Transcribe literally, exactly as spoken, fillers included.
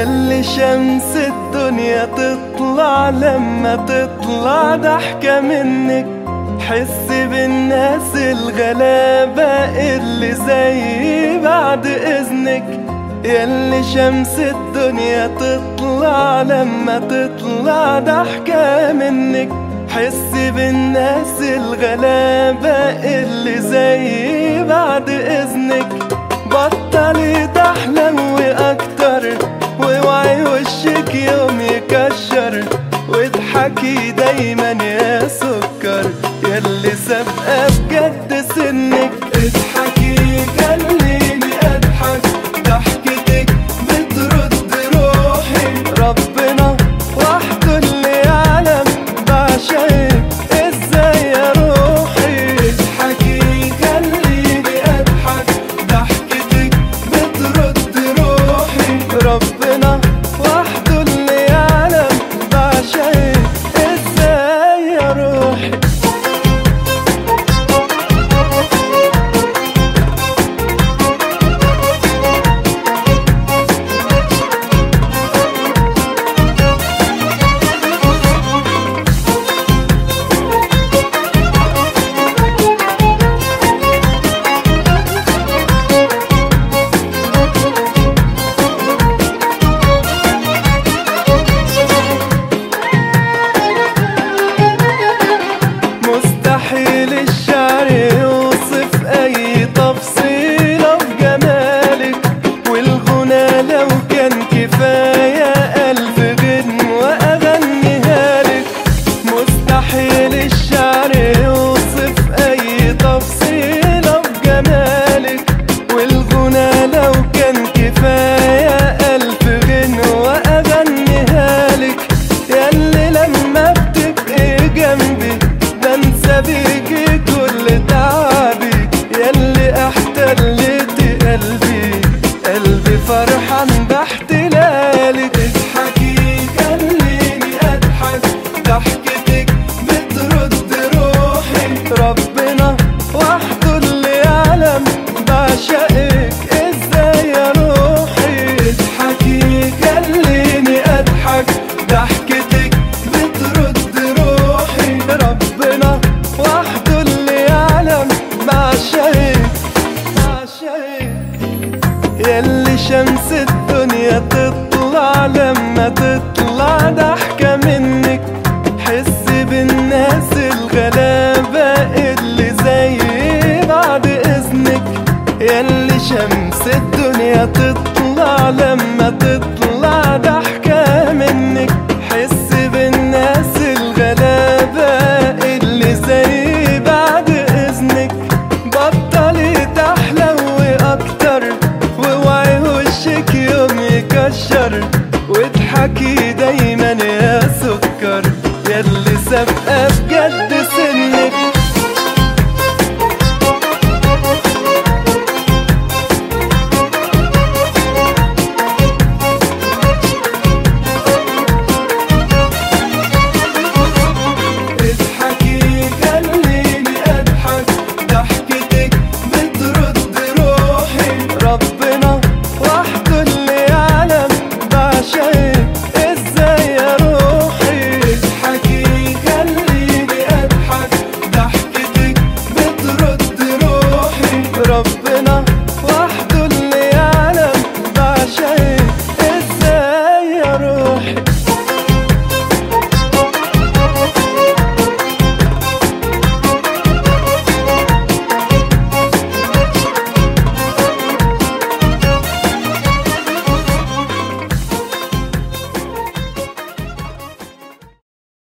ياللي شمس الدنيا تطلع لما تطلع ضحكة منك. حس بالناس الغلابة اللي زي بعد إذنك. ياللي شمس الدنيا تطلع لما تطلع ضحكة منك. حس بالناس الغلابة اللي زي بعد إذنك. بطلي تحلوي أكتر واوعي وشك يوم يكشر. واضحكي دايما يا سكر ياللي سابقة بجد سنك. اضحكي خليني أضحك ضحكتك بترد روحي. ربنا وحده اللي يعلم بعشقك ازاي يا روحي. اضحكي خليني أضحك ضحكتك بترد روحي. ربنا وحده اللي يعلم بعشقك ازاي يا روحي. مستحيل الشعر يوصف أي تفصيلة في جمالك. والغنى لو كان كفاية ألف غنوة أغنيها لك. مستحيل الشعر يوصف أي تفصيلة في جمالك. والغنى لو كان كفاية ألف غنوة أغنيها لك. ياللي لما بتبقي جنبي بنسى بيكي كل تعبي. ياللي احتلتي قلبي قلبي فرحان باحتلالك. اضحكي خليني اضحك ضحكتك بترد روحي. ربنا وحده اللي يعلم بعشقك ازاي يا روحي. اضحكي خليني اضحك ضحكتك بترد روحي. ربنا وحده اللي يعلم بعشقك بعشقك. ياللي شمس الدنيا تطلع لما تطلع ضحكة منك. حس بالناس الغلابة اللي زي بعد إذنك. ياللي شمس الدنيا تطلع لما تطلع ضحكة منك. حس بالناس الغلابة اللي زي بعد إذنك. بطلي تحلوي أكتر واوعي وشك يوم يكشر. واضحكي دايما